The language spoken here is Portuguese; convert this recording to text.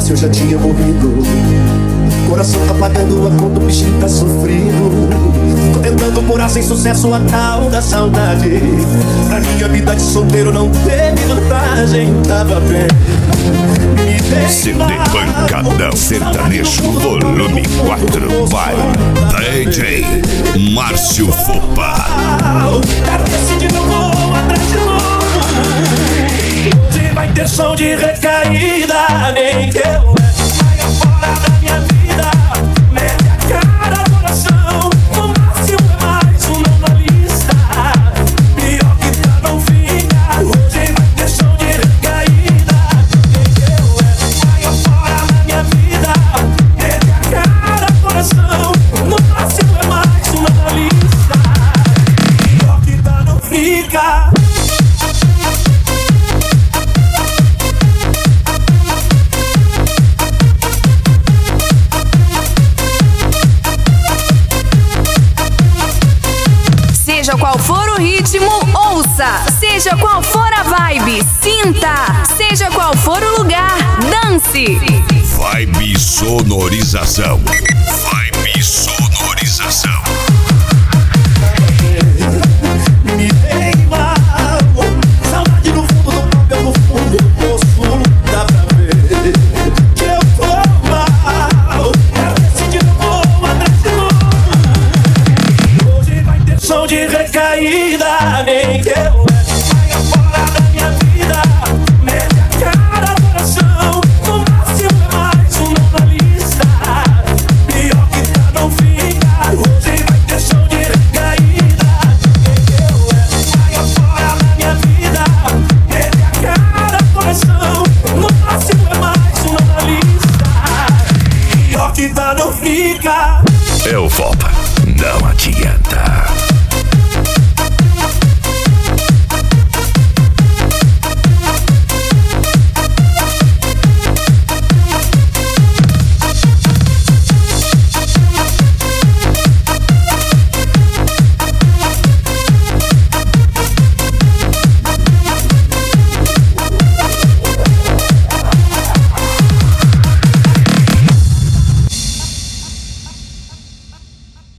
soubesse eu já tinha morrido. Coração tá pagando a conta, o bichinho tá sofrido. Tô tentando morar sem sucesso a tal da saudade. Pra minha vida de solteiro não teve vantagem. Tava bem. CD Pancada Sertanejo Volume 4 by DJ Márcio Fopa. Quero decidir, não vou atrás de novo. Hoje vai ter som de recaída. Nem que eu saia fora da minha vida. Mete a cara, coração. No máximo é mais um não na lista. Pior que tá, não fica. Hoje vai ter som de recaída. Nem que eu saia fora da minha vida. Mete a cara, coração. No máximo é mais um não na lista. Pior que tá, não fica. Seja qual for o ritmo, ouça. Seja qual for a vibe, sinta. Seja qual for o lugar, dance. Vibe sonorização. Vibe sonorização. Me dei mal. Saudade no fundo do papel, no fundo do poço. Dá pra ver que eu tô mal. Quero decidir, não vou atrás de novo. Hoje vai ter som de recaída. Nem que eu saia fora da minha vida. Mete a cara, coração. No máximo é mais um não na lista. Pior que tá, não fica. Hoje vai ter som de recaída. Nem que eu saia fora da minha vida. Mete a cara, coração. No máximo é mais um não na lista. Pior que tá, não fica. Eu Fopa, não adianta.